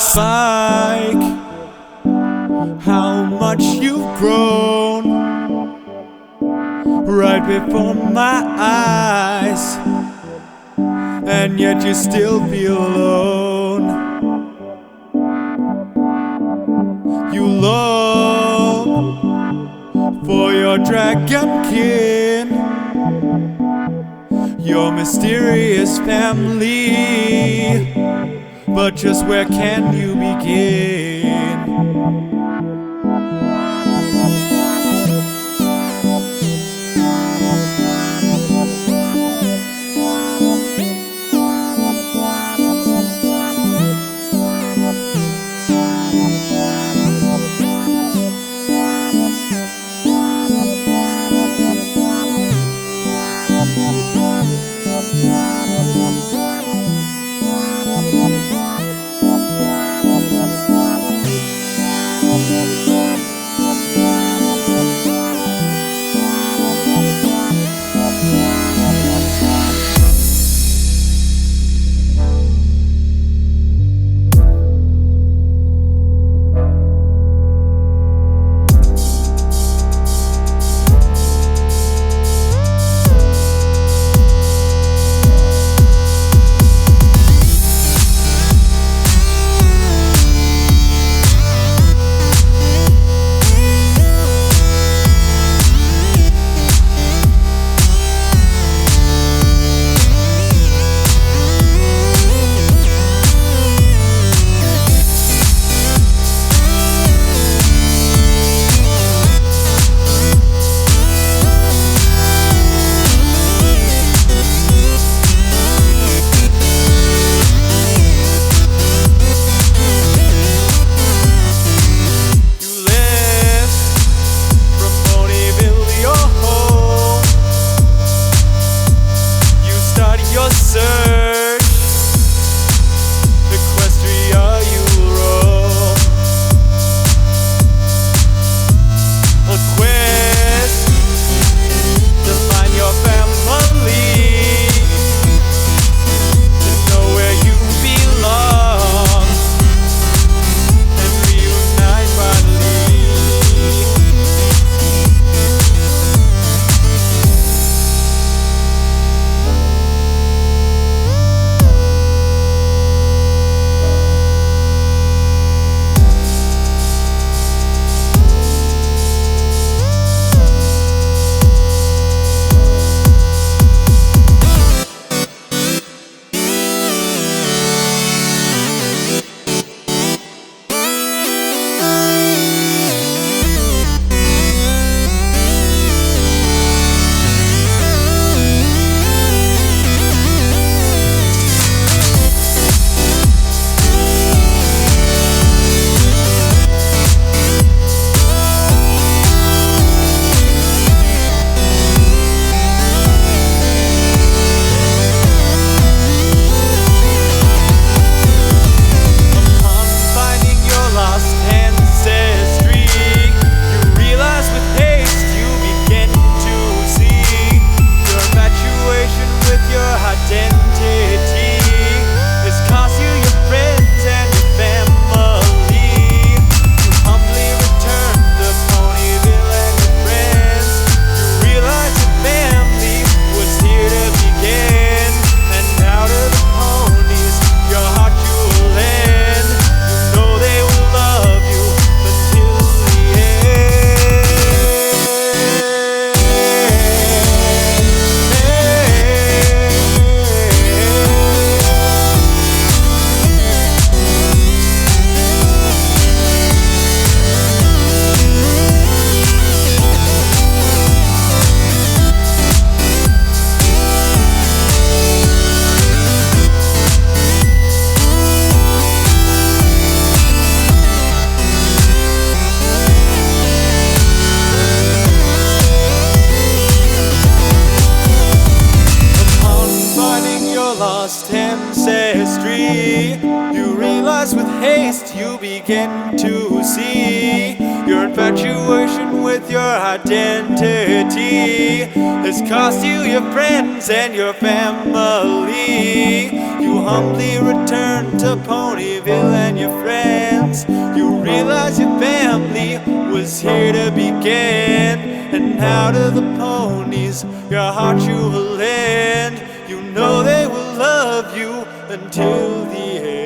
spike, how much you've grown right before my eyes, and yet you still feel alone. You long for your dragon kin, your mysterious family, but just where can you begin? Lost ancestry, you realize with haste you begin to see you're infatuation with your identity has cost you your friends and your family. You humbly return to Ponyville and your friends. You realize your family was here to begin. And out of the ponies, your heart you will lend. You know they will love you until the end.